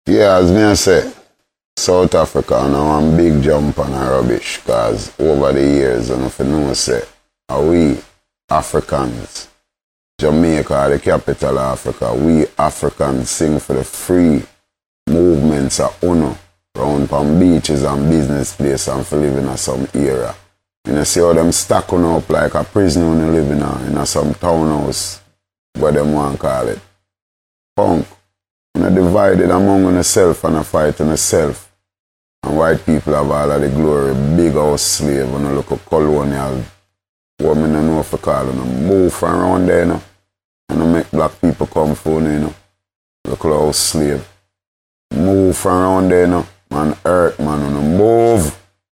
Yeah, as me I say, South Africa now one big jump on a rubbish because over the years, and if you know say, are we Africans, Jamaica, the capital of Africa, we Africans sing for the free movements of UNO round from beaches and business places and for living in some era. You see how them stacking up like a prison when you live in some townhouse, what them want to call it. Punk. And divided among yourself and a fight on yourself. And white people have all of the glory, big house slave and a look at colonial, what I don't know if I call them, move from around there, you know, and make black people come for you, know, look at house slave. Move from around there, you know, man, earth, man, and move.